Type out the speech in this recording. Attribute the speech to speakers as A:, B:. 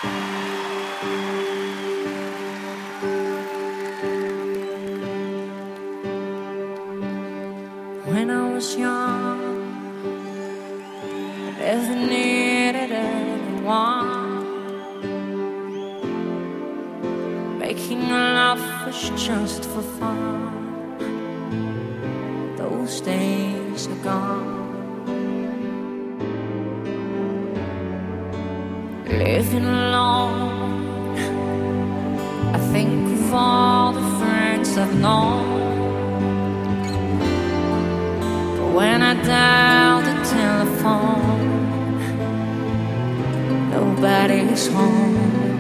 A: When I was young, I never needed anyone. Making love was just for fun. Those days are gone. Living alone, I think of all the friends I've known. When I dial the telephone, nobody's home.